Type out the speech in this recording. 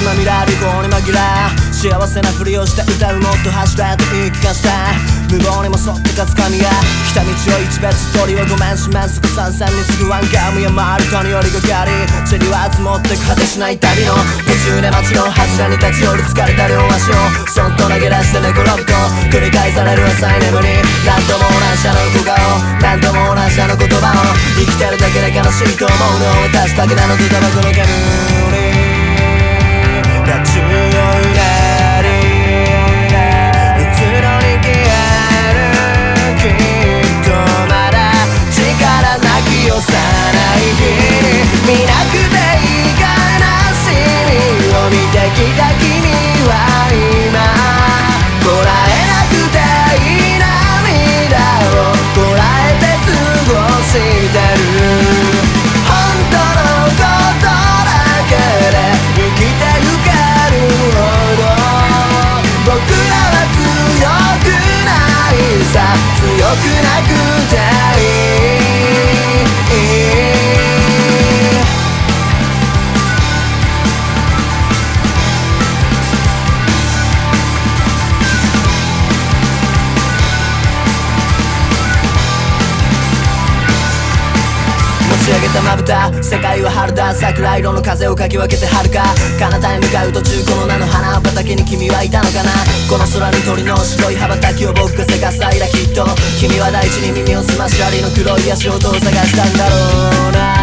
つまみら旅行に紛ら幸せなふりをして歌うもっと走れと言い聞かせた無謀にもそってかつかみが来た道を一別鳥はごめんしますぐさんさんにすぐワンガムや回るかによりがかり塵は積もって果てしない旅の途中で街の柱に立ち寄る疲れた両足をそっと投げ出して寝転ぶと繰り返される浅い眠り何度も同じあの小顔何度も同じあの言葉を生きてるだけで悲しいと思うの私だけなのとタバコの煙が宙をうなりうつろに消えるきっとまだ力なき幼い日に見なくていい悲しみを見てきた君は今こらえなくていい涙をこらえて過ごしてる本当のことだけで生きてゆけるほど僕らは強くないさ強くなくて持ち上げたまぶた世界は春だ桜色の風をかき分けて遥か彼方へ向かう途中この名の花畑に君はいたのかなこの空に鳥の白い羽ばたきを僕がせかす間きっと君は大地に耳を澄ましアリの黒い足音を探したんだろうな